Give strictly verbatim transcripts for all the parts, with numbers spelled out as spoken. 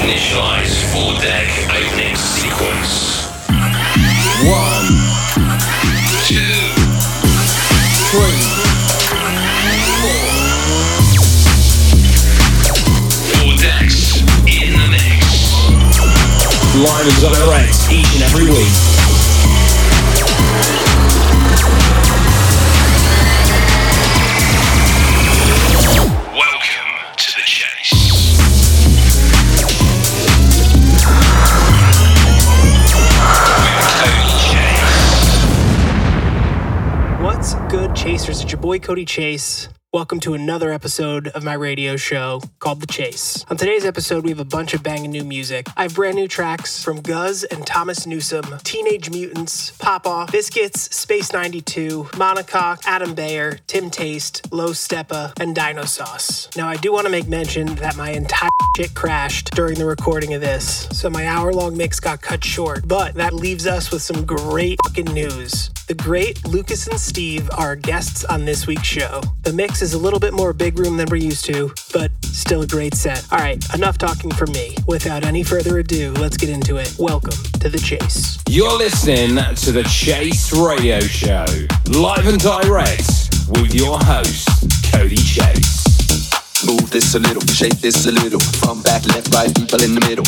Initialize full deck opening sequence. One, Two, three, four. Four decks in the mix. live and direct each and every week. Welcome to the chase. What's good, Chasers? It's your boy Cody Chase. Welcome to another episode of my radio show called The Chase. On today's episode, we have a bunch of banging new music. I have brand new tracks from Guz and Thomas Newsom, Teenage Mutants, Pop Off, Biscuits, Space ninety-two, Monocoque, Adam Bayer, Tim Taste, Low Steppa, and Dino Sauce. Now, I do want to make mention that my entire shit crashed during the recording of this, so my hour-long mix got cut short, but that leaves us with some great fucking news. The great Lucas and Steve are guests on this week's show. The mix is a little bit more big room than we're used to, but still a great set. All right, enough talking from me. Without any further ado, let's get into it. Welcome to The Chase. You're listening to The Chase Radio Show, live and direct with your host, Cody Chase. Move this a little, shake this a little. From back, left, right, people in the middle.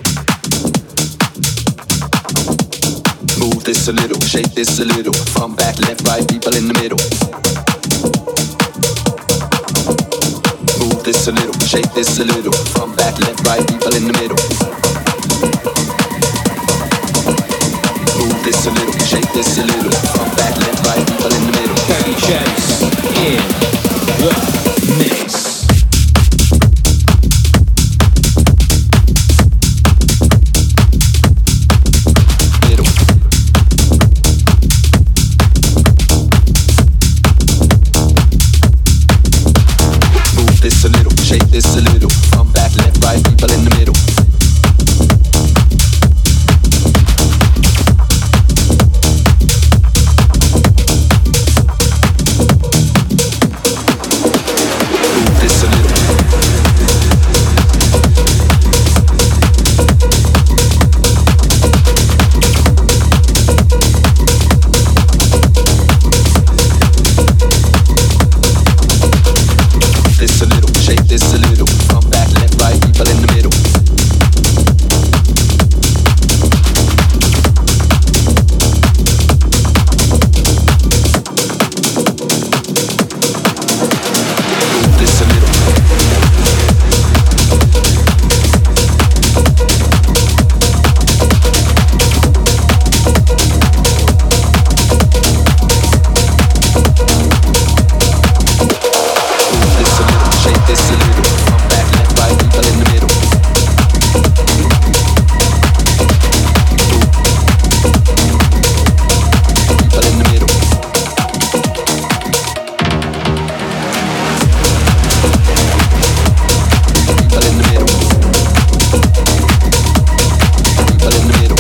Move this a little, shake this a little. From back, left, right, people in the middle. Move this a little, shake this a little. From back, left, right, people in the middle. Move this a little, shake this a little. From back, left, right, people in the middle. Cody Chase in the mix. This a little, shake this a little. From back, left, right, people in the middle. Move this a little. This a little, shake this a little. From back, left, right, people in the middle. Move this a little. Shake this a little. From back, left, right, people in the middle. People in the middle. People in the middle. People in the middle.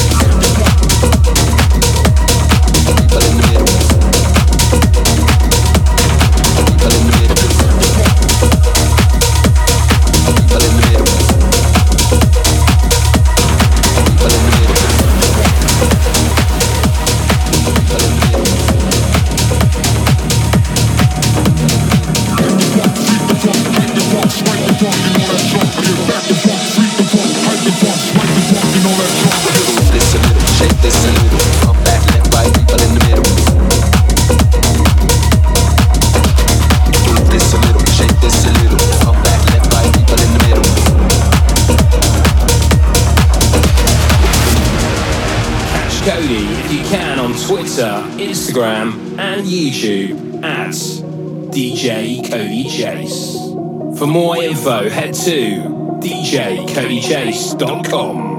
People in the middle. People in the middle. People in the middle. People in the middle. People in the middle. Move this a little, shake this a little. From back, left, right, people in the middle. Move this a little, shake this a little. From back, left, right, people in the middle. Catch Cody if you can on Twitter, Instagram, and YouTube at D J Cody Chase. For more info, head to d j cody chase dot com.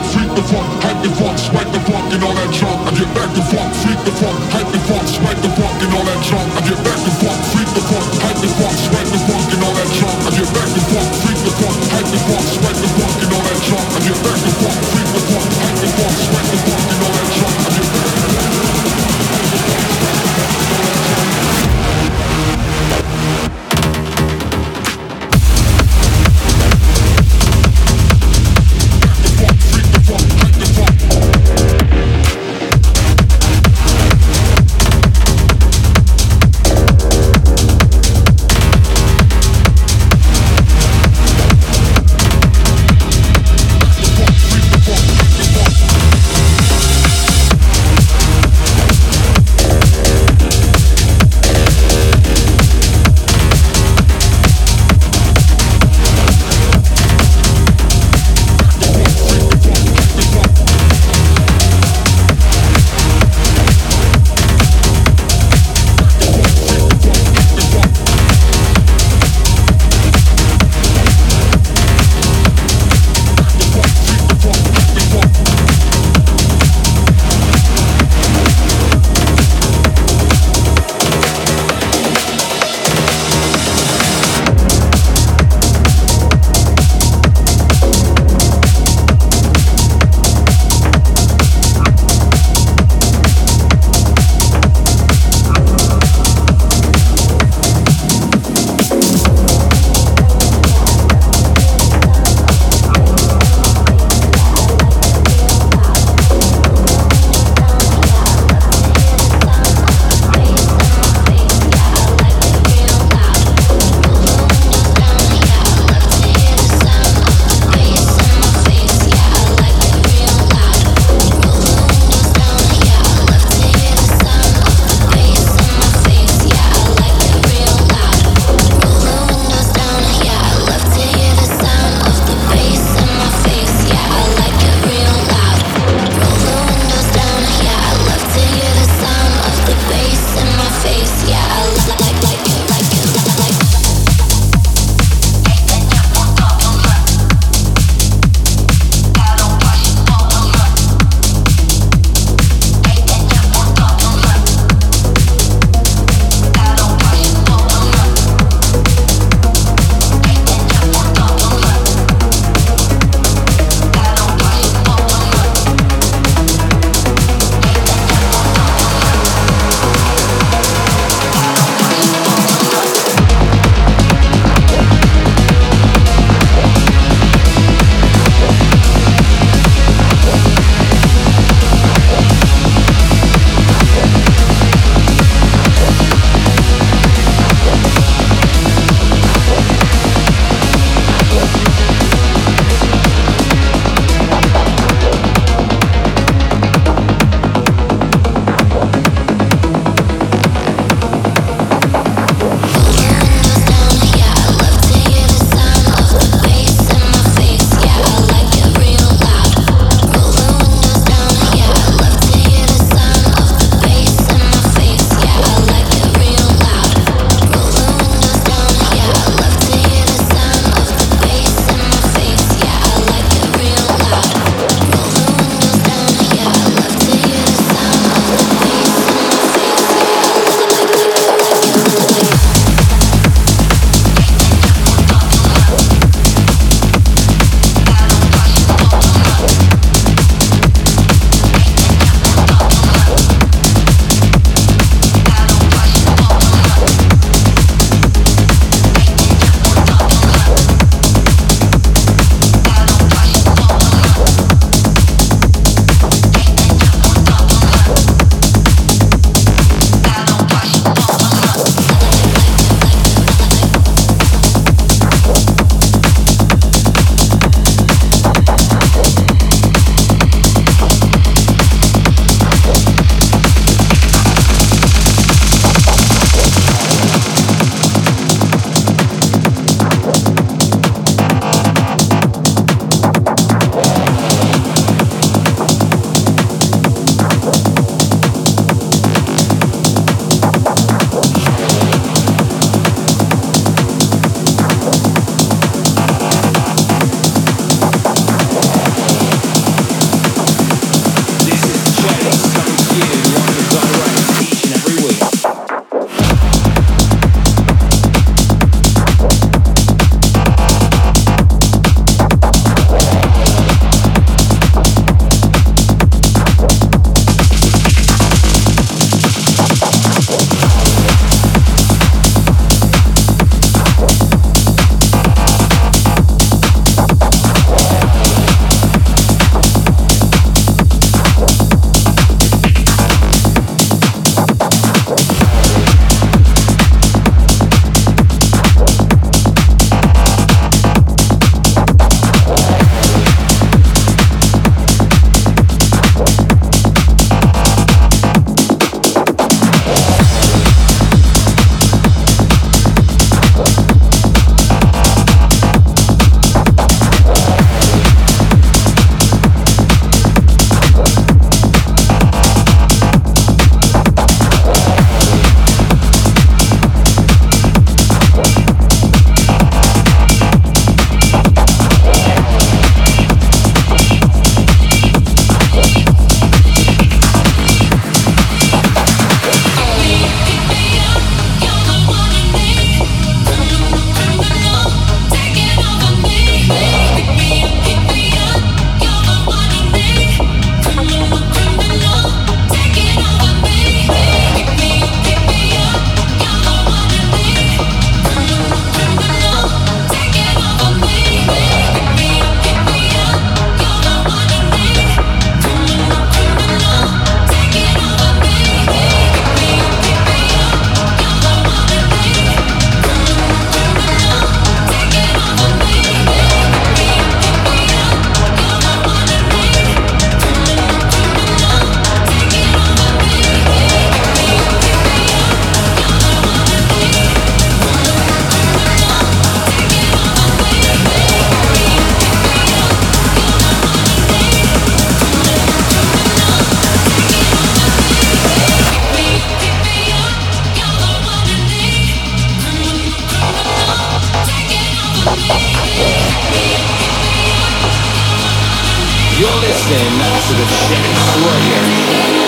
Spike the funk, freak the funk, hype the funk, spike the funk, listening to the Chase Radio.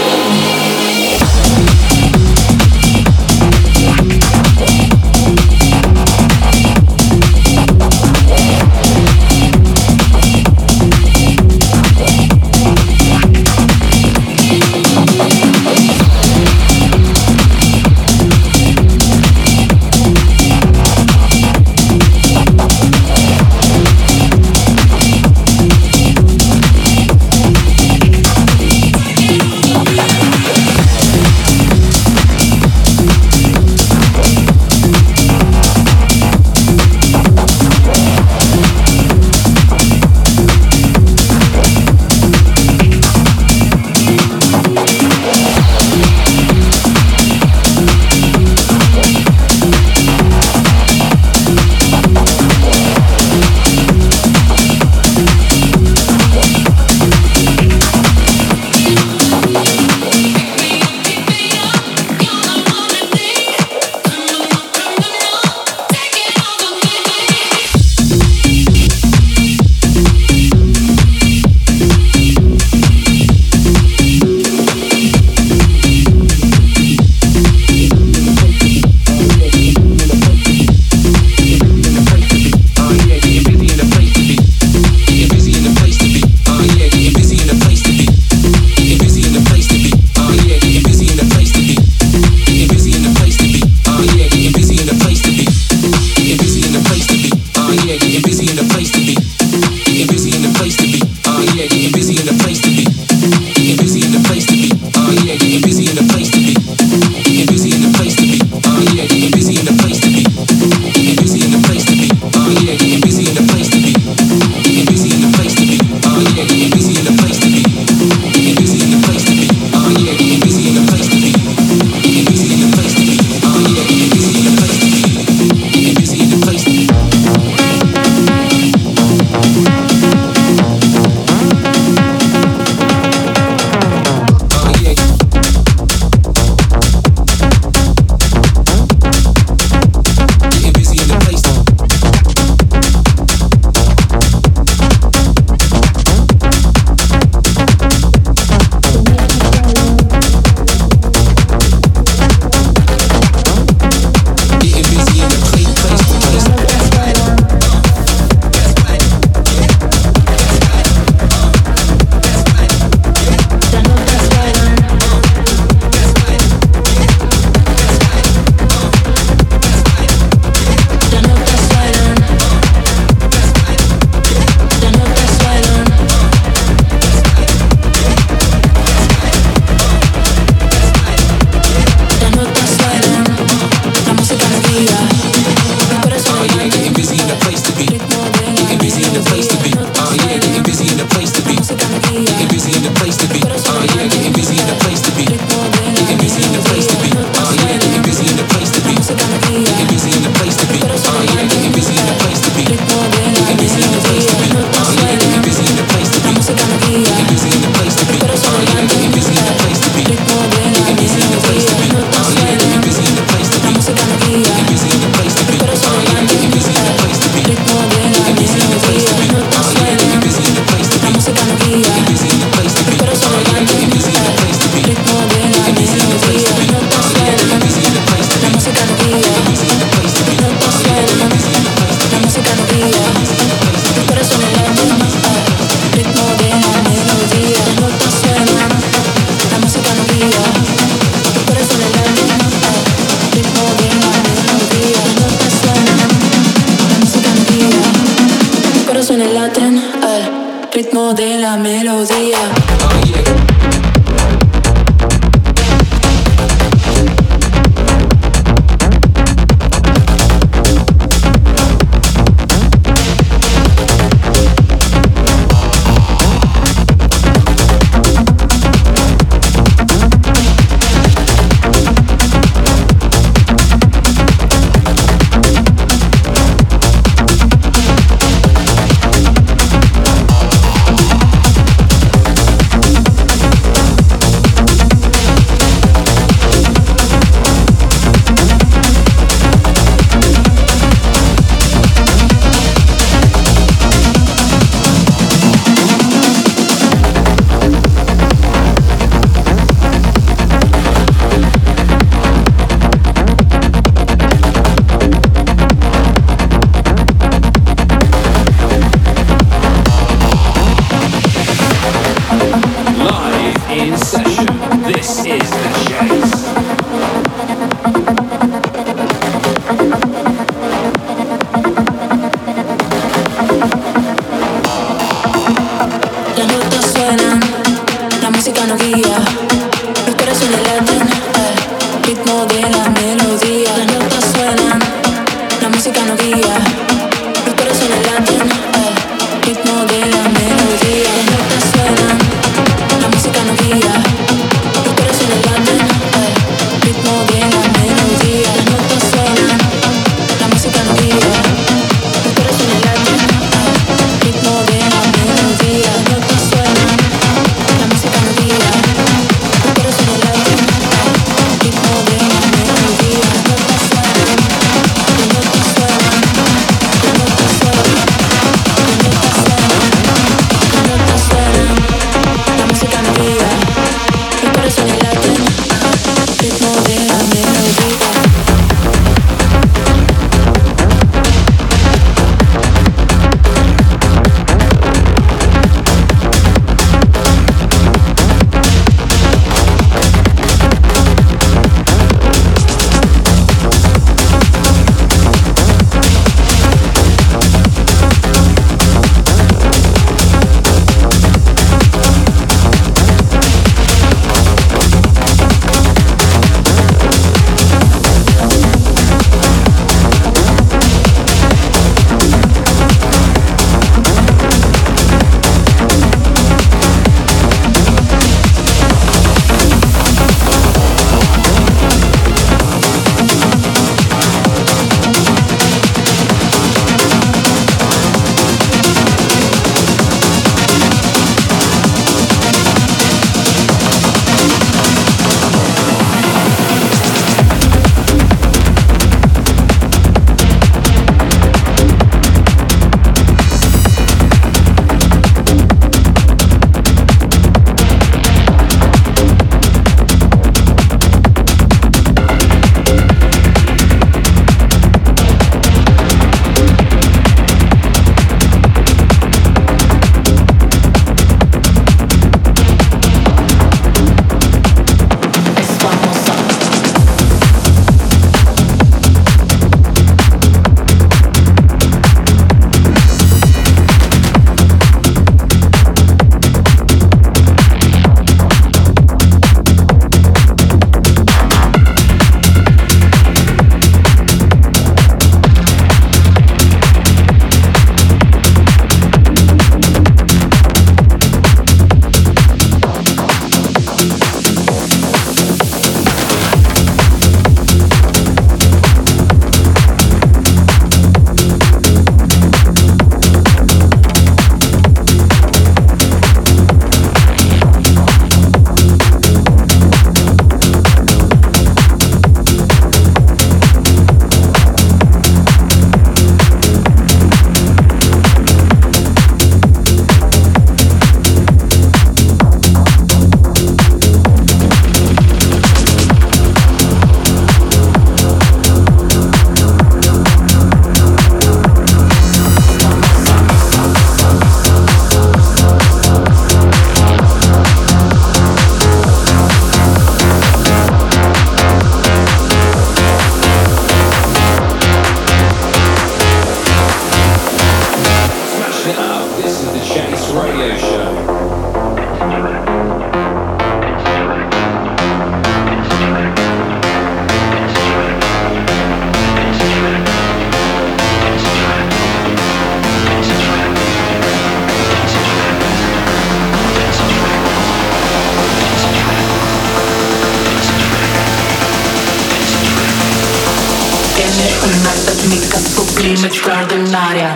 Un'altra tecnica sublime extraordinaria.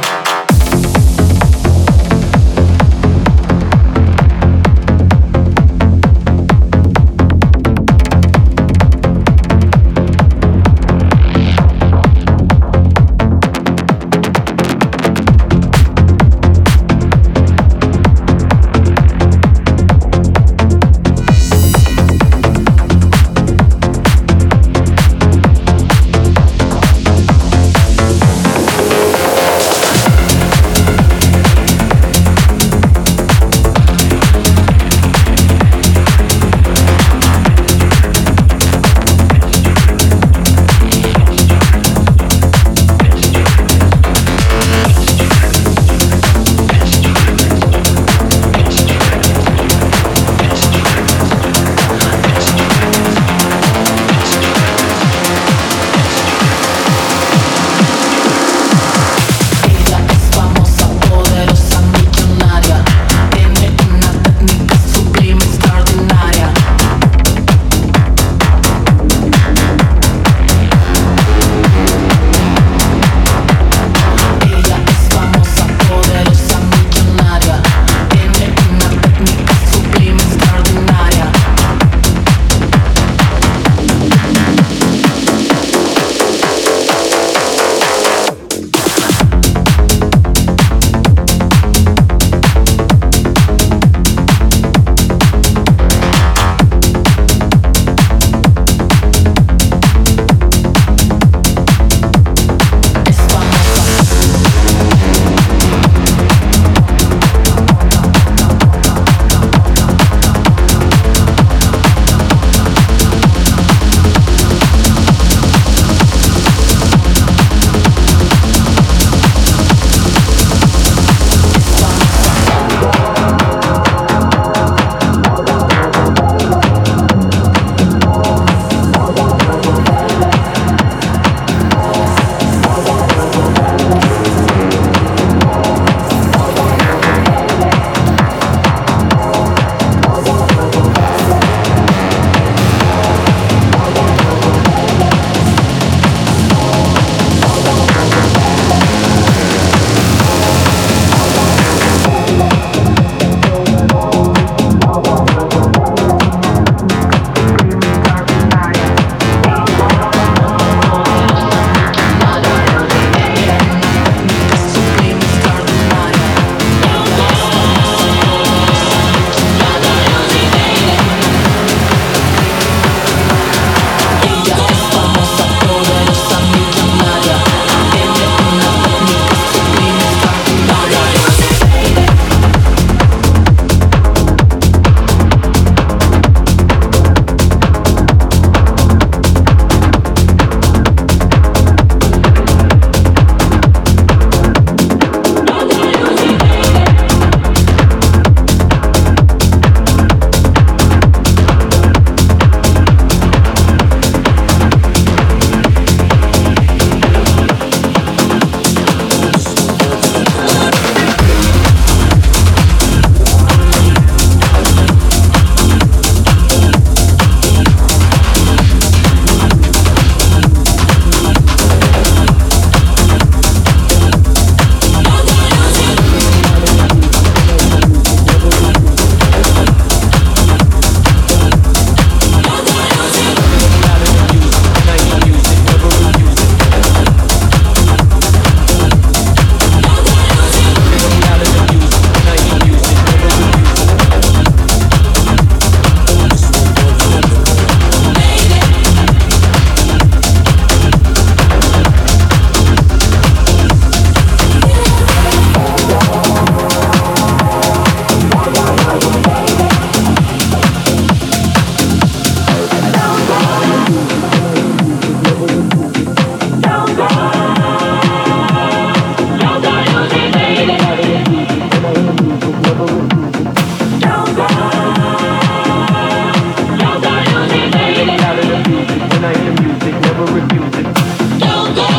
never refuse it. Don't go,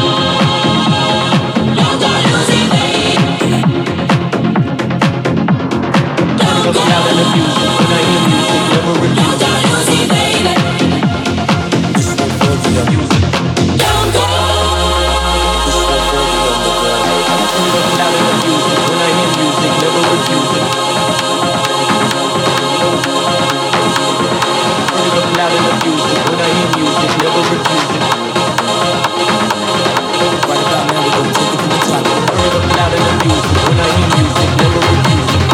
don't go losing me. Don't go, loud and abuse it. When I hear music, never refuse it. Don't go losing, baby. This one for the music. Don't go. This one for the underground. Loud and abuse it. When I hear music, never refuse it. Loud and abuse it. When I hear music, never refuse it. Right about now, we're gonna take it from the top. Turn up loud and abuse it. When I hear music, never refuse it.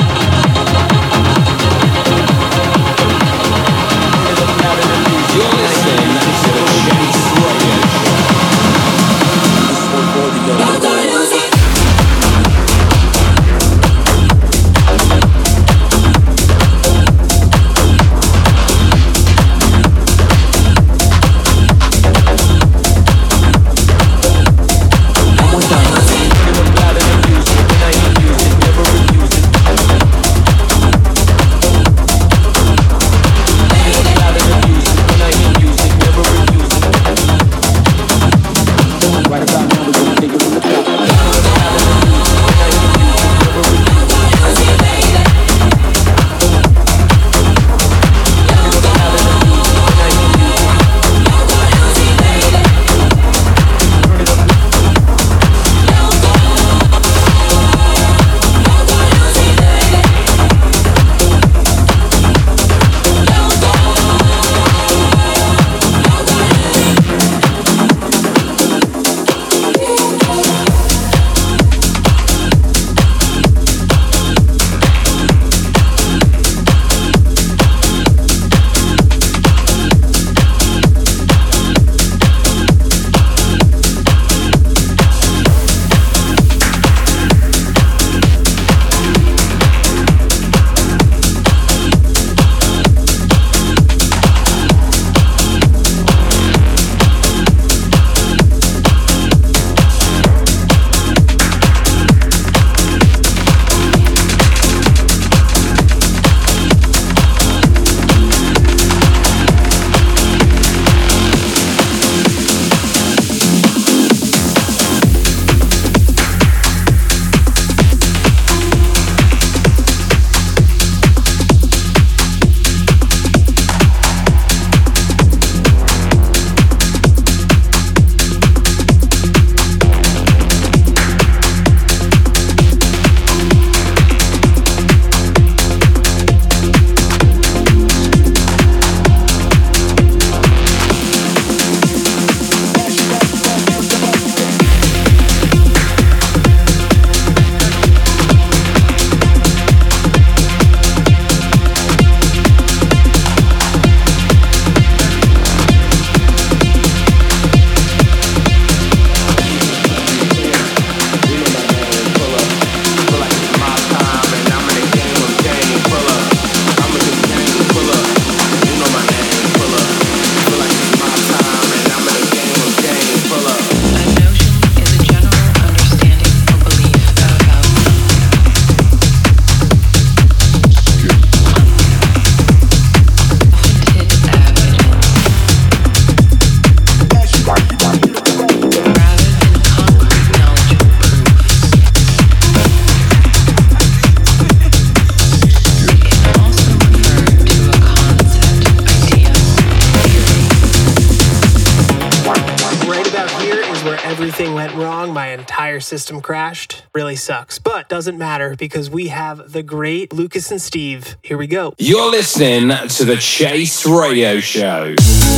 Turn up loud and abuse it. You're listening to the Chase Radio Show. This one for the young. Don't lose it. System crashed. Really sucks, but doesn't matter because we have the great Lucas and Steve. Here we go. You're listening to the Chase Radio Show.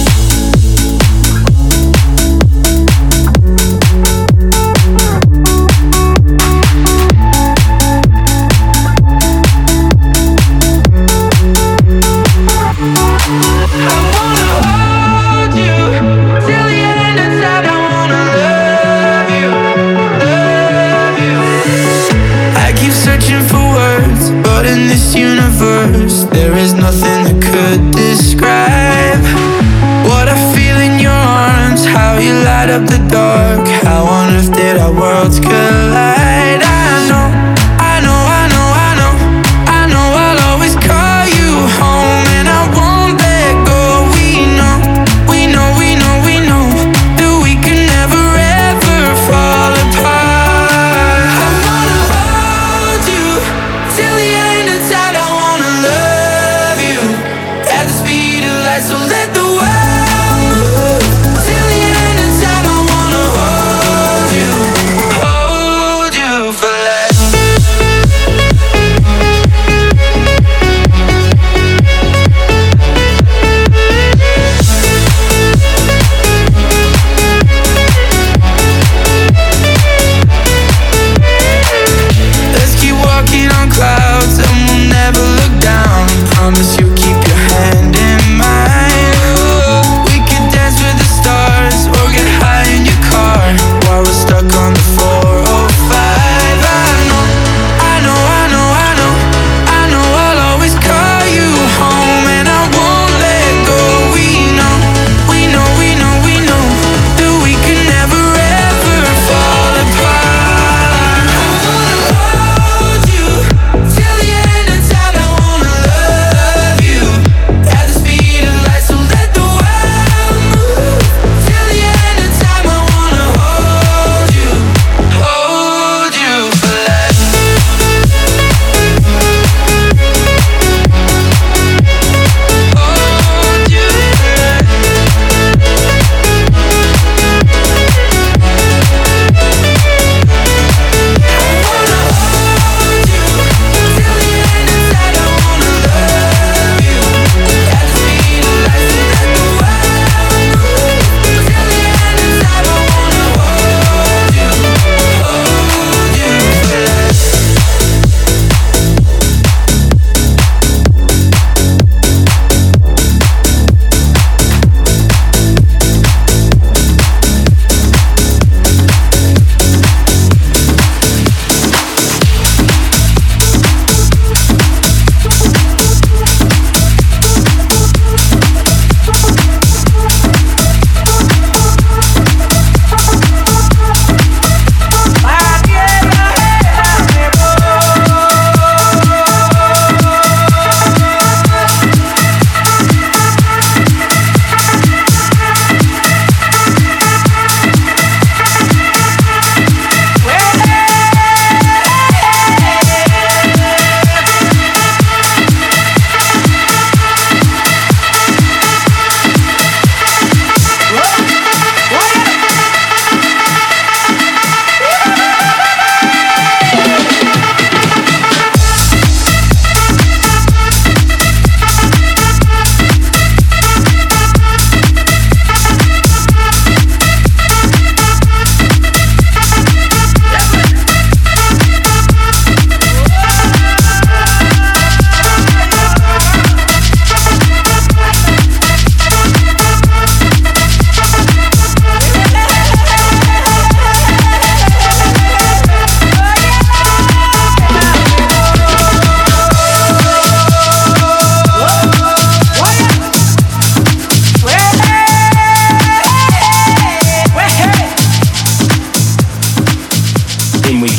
There is nothing that could describe what I feel in your arms, how you light up the dark, how on earth did our worlds collide? I know, I know, I know, I know, I know I'll always call you home and I won't let go. We know, we know, we know, we know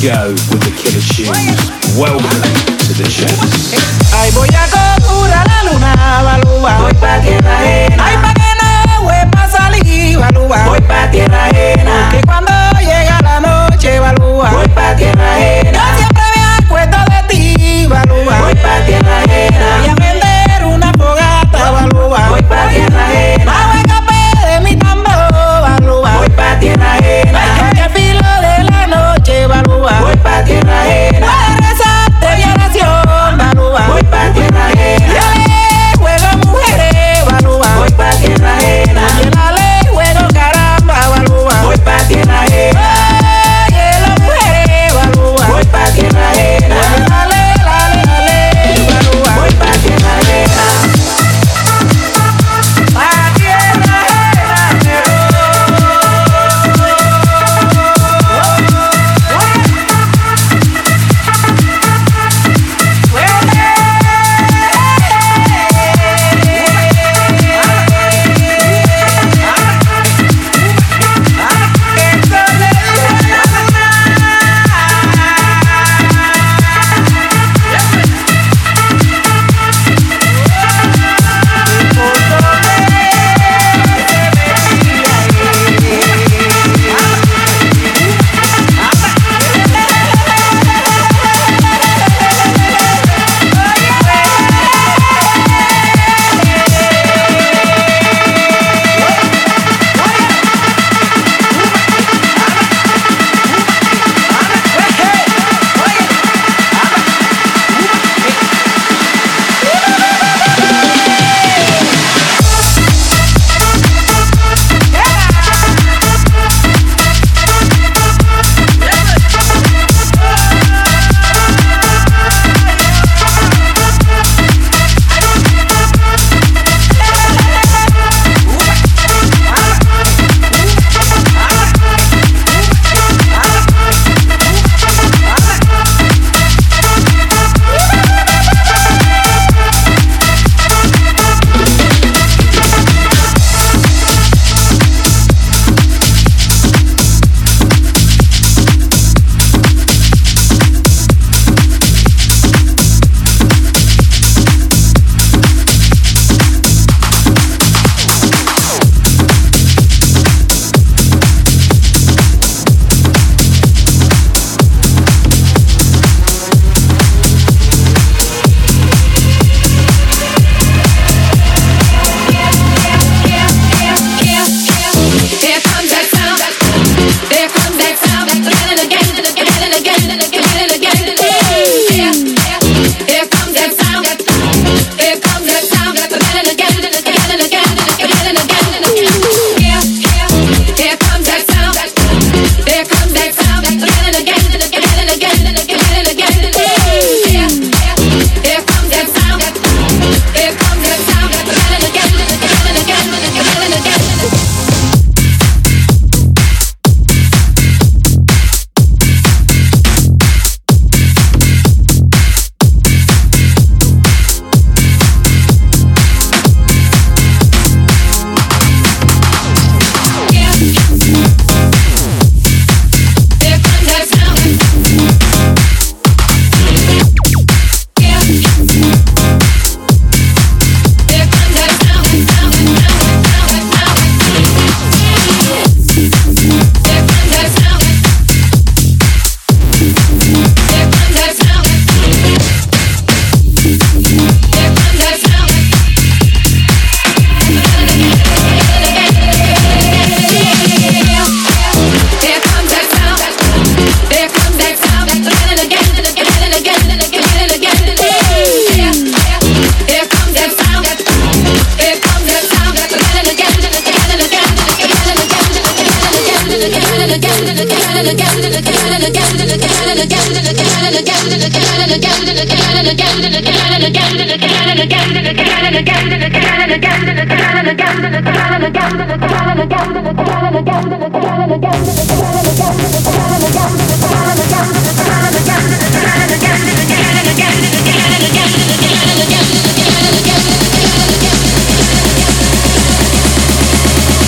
go with the Killer Tunes. Welcome to the Chase. Ay, voy a capturar la luna, balúa. Voy pa' tierra ajena. Ay, pa' que no vuelva a salir, balúa. Voy pa' tierra ajena. Que cuando llega la noche, balúa. Voy pa' tierra ajena. Yo siempre me acuerdo de ti, balúa. Voy pa' tierra ajena. Voy a vender una fogata, balúa. Voy pa' tierra ajena. Bajo el capé de mi tambor, balúa. Voy pa' tierra ajena. Que al filo de la noche, balúa. Voy pa' tierra ajena. Para rezarte mi oración, balúa. Voy pa' tierra ajena. Y a ley juego mujeres, balúa. Voy pa' tierra ajena. Y en la ley juego caramba, balúa. Voy pa' tierra ajena. Y en las mujeres, balúa. Voy pa' tierra ajena. Y en la ley, la ley, la ley, balúa. Voy pa' tierra ajena. Pa' tierra ajena, me voy.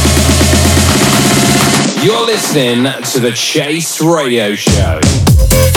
You're listening to the Chase Radio Show.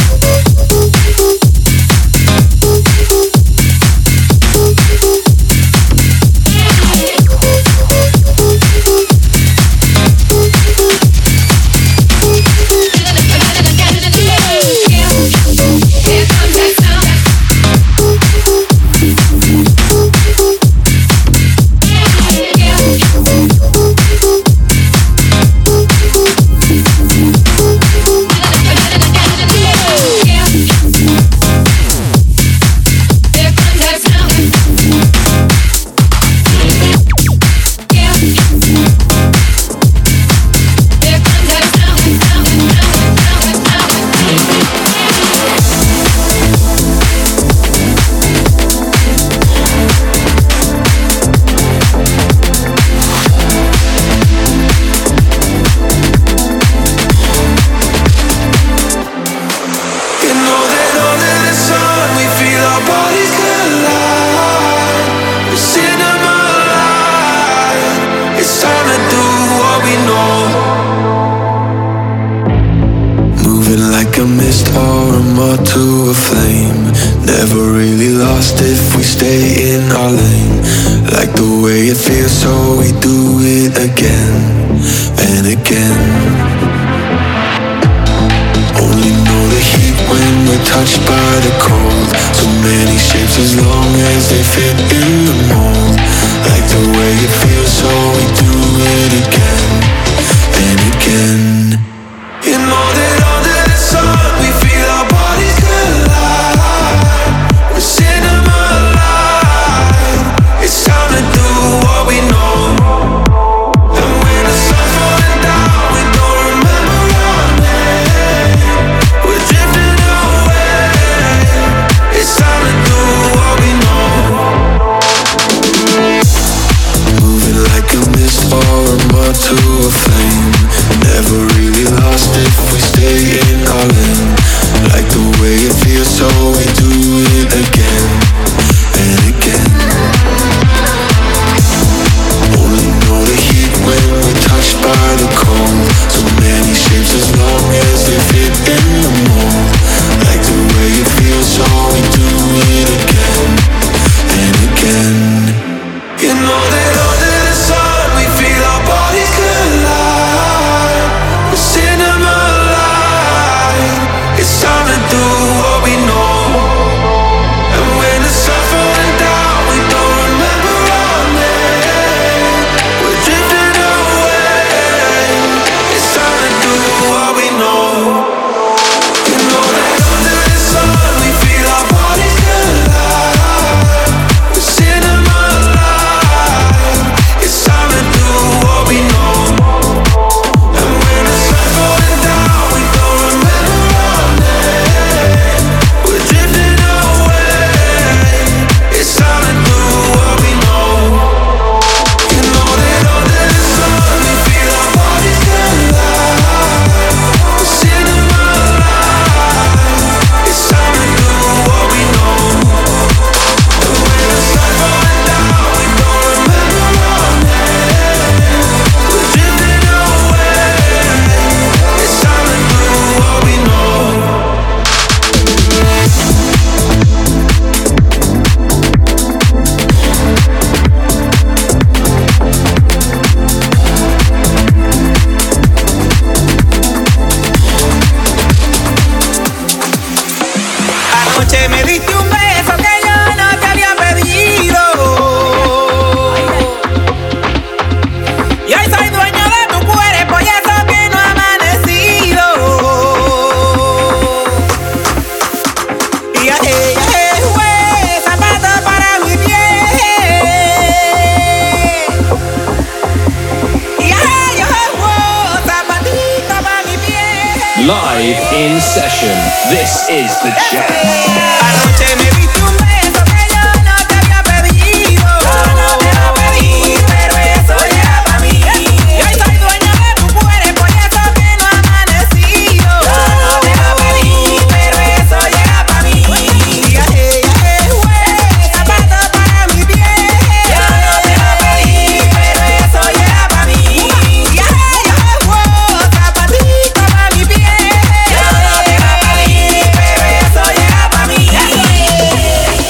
like a mist or a moth to a flame. Never really lost if we stay in our lane. Like the way it feels, so we do it again and again. Only know the heat when we're touched by the cold. So many shapes as long as they fit in the mold. Like the way it feels, so we do it again and again. You know that under the sun we feel our bodies collide. We're cinema alive. It's time to do what we know. And when the sun's falling down, we don't remember our name. We're drifting away. It's time to do what we know. Moving like a mist or a moth to a flame. Never really lost if we stay in our lane. Like the way it feels, so we do it again and again. Only know the heat when we're touched by the cold. So many shapes as long as they fit in the mold. Like the way it feels, so we do it again and again. You know that under the sun we feel our bodies collide. We're cinema alive. It's time to do what we know. And when the sun's falling down, we don't remember our name. We're drifting away. It's time to do what we know. You know that under the sun we feel our bodies collide. We're cinema alive. It's time to do what we know. And when the sun's falling down, we don't remember our name. We're drifting away. It's time to do what we know. You know that under the sun we feel our bodies collide. We're cinema alive. It's time to do what we know. And when the sun's falling down, we don't remember our name. We're drifting away. It's time to do what we know. Anoche me diste un beso que yo no te había pedido. Y hoy soy dueño de tu cuerpo y eso que no ha amanecido. Y ella es zapato para mi piel. Y ella es zapatito para mi piel. Live in session. This is the Chase. Anoche me diste un beso que yo no te había pedido. Yo no te lo pedí, pero eso ya pa' mí. Y hoy soy dueño de tu cuerpo y eso que no ha amanecido. Yo no te lo pedí, pero eso ya pa' mí. Y ella es zapato para mi piel. Yo no te lo pedí, pero eso ya pa' mí. Y ella es zapatito para mi piel. Yo no te lo pedí, pero eso ya pa' mí.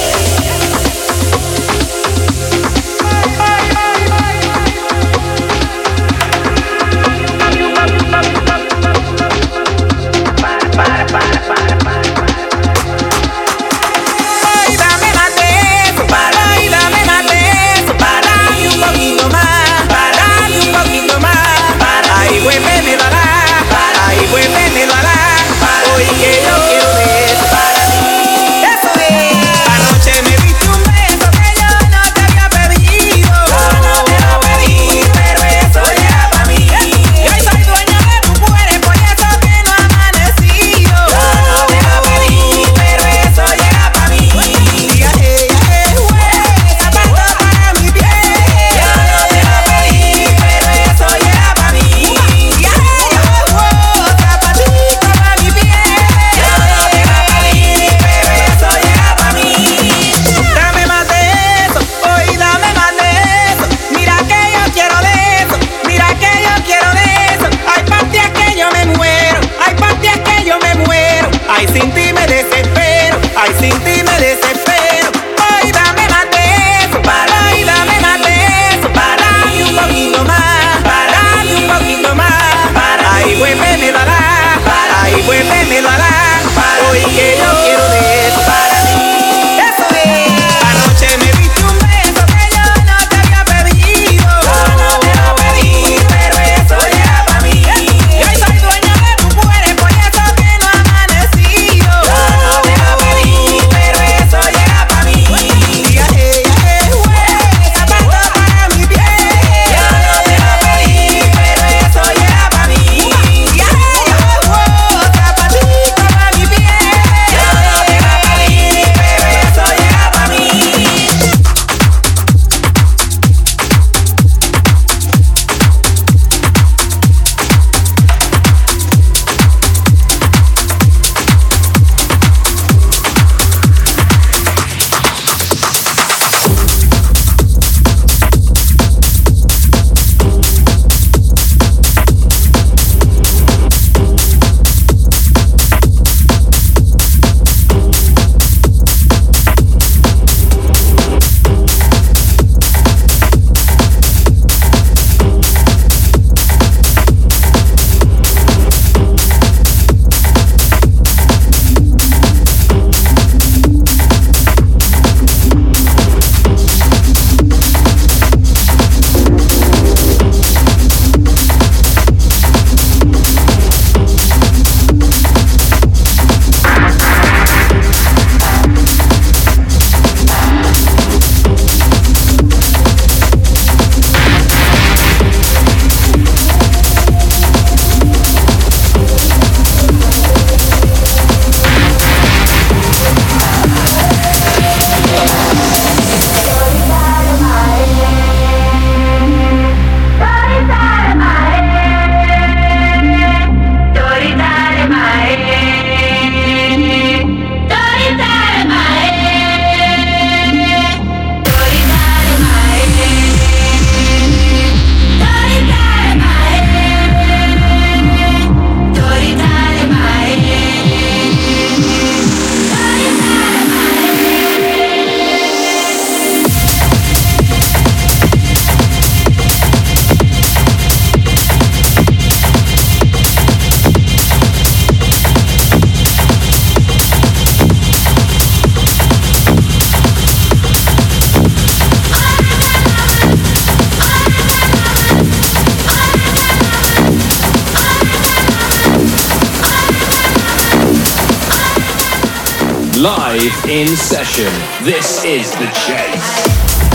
Live in session. This is The Chase.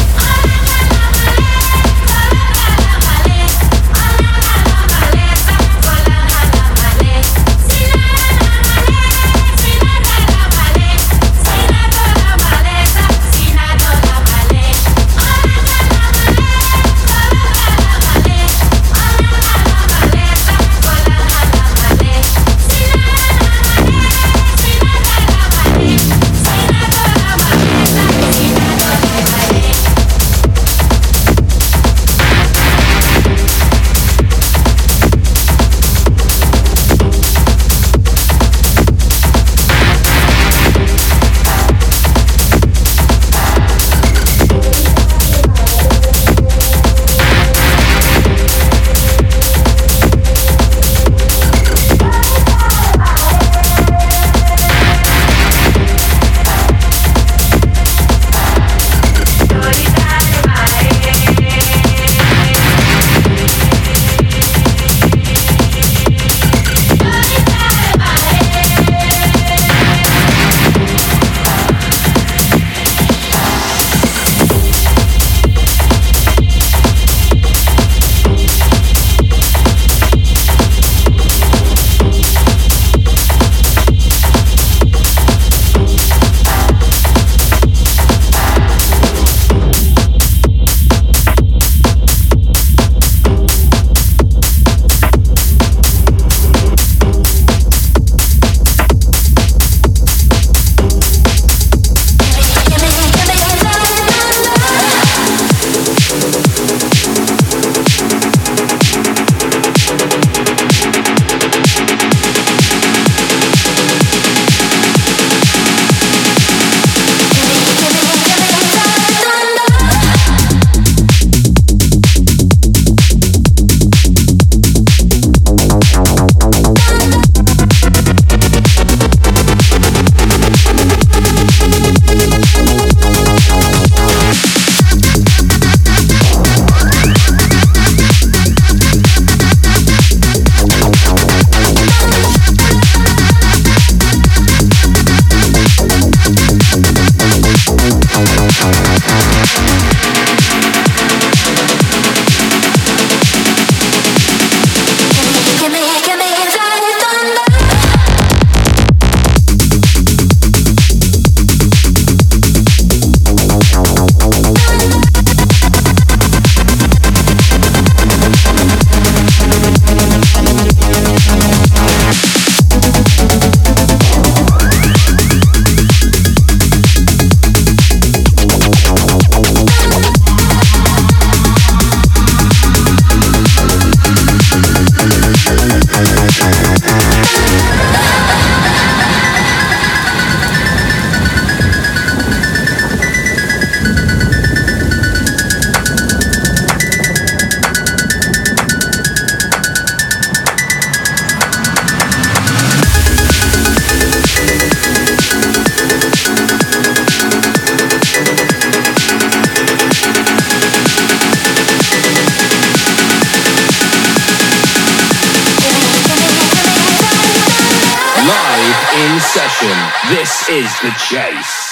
In session, this is The Chase.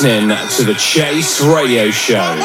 listening to The Chase Radio Show.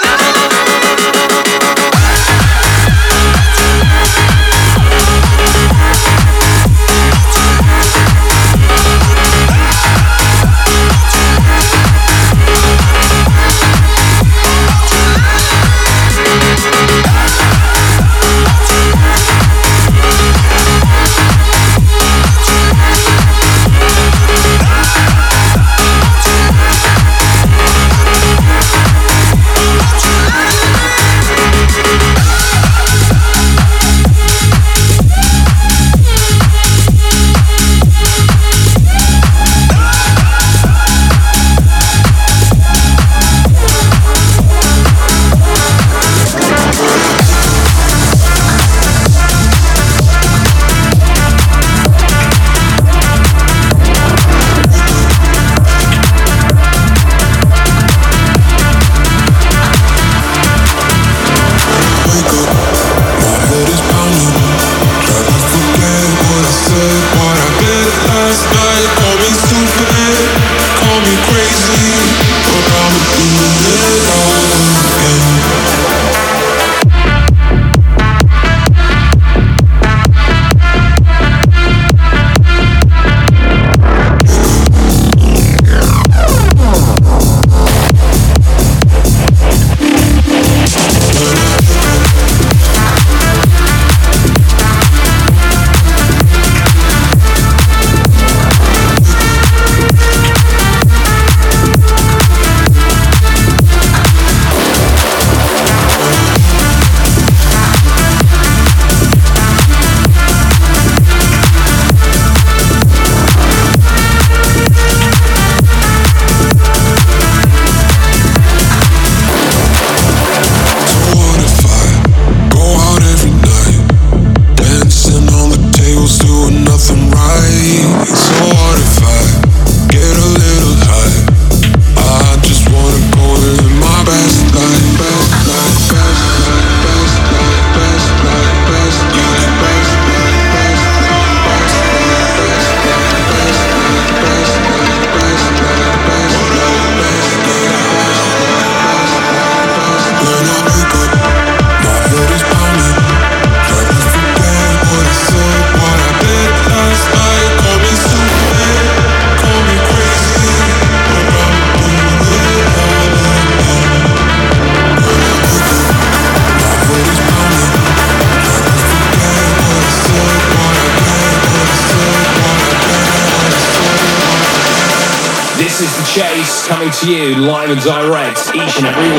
This is The Chase, coming to you live and direct each and every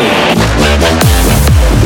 week.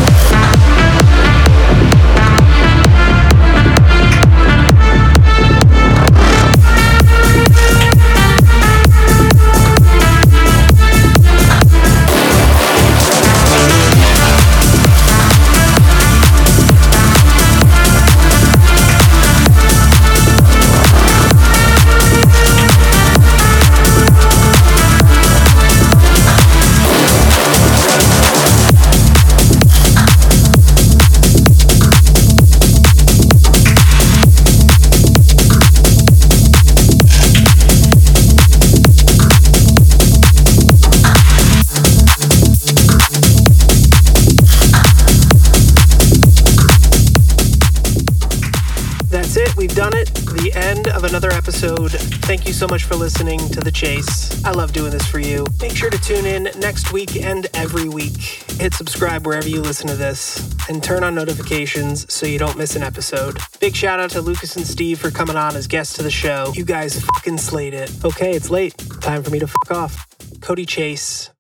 We've done it. The end of another episode. Thank you so much for listening to The Chase. I love doing this for you. Make sure to tune in next week and every week. Hit subscribe wherever you listen to this and turn on notifications so you don't miss an episode. Big shout out to Lucas and Steve for coming on as guests to the show. You guys fucking slayed it. Okay, it's late. Time for me to fuck off. Cody Chase.